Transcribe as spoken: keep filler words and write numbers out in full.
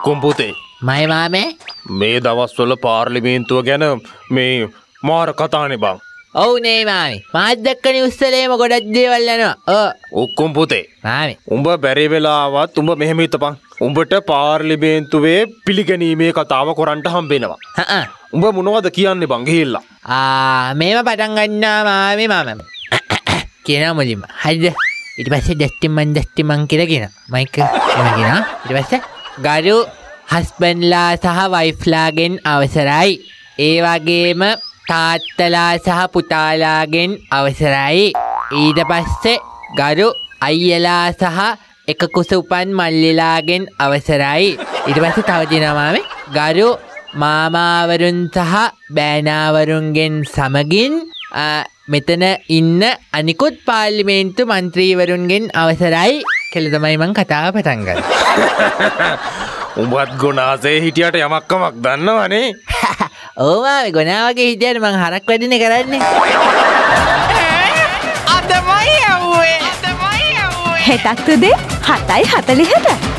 උක්කුම් පුතේ. මයි මාමේ. මේ දවස්වල පාර්ලිමේන්තුව ගැන මේ මාර කතානේ බං. ඔව් නේ මාමේ. මාත් දැක්කනේ උස්සලේම ගොඩක් දේවල් යනවා. ඔව්. උක්කුම් පුතේ. මාමේ. උඹ බැරි වෙලාවත් උඹ මෙහෙම හිටපන්. උඹට පාර්ලිමේන්තුවේ පිළිගැනීමේ කතාව කරන්න හම්බෙනවා. හ්ම්. උඹ මොනවද කියන්නේ බං ගිහිල්ලා? ආ මේව පටන් ගන්නවා මාමේ මාමා. කියනවා මුලින්ම. හරිද? ඊට පස්සේ දැස්ටි මන් දැස්ටි මන් කියලා කියනවා. මයික් එක කියනවා. ඊට පස්සේ ගරු හස්බන්ඩ්ලා සහ වයිෆ්ලාගෙන් අවසරයි. ඒ වගේම තාත්තලා සහ පුතාලාගෙන් අවසරයි. ඊට පස්සේ ගරු අයියලා සහ එක කුස උපන් මල්ලිලාගෙන් අවසරයි. ඊට පස්සේ තව දිනවා මාමේ ගරු මාමාවරුන් සහ බෑනාවරුන්ගෙන් සමගින් මෙතන ඉන්න අනිකුත් පාර්ලිමේන්තු මන්ත්‍රීවරුන්ගෙන් අවසරයි කියලා තමයි මං කතාව පටන් ගන්නේ. උඹත් ගොනාසේ හිටියට යමක් කමක් දන්නවනේ. ඔව් මාමේ ගොනා වගේ හිටියට මං හරක් වැඩිනේ කරන්නේ. අදමයි යවුවේ. අදමයි යවුවේ. හෙටක් උදේ හතයි හතලිහට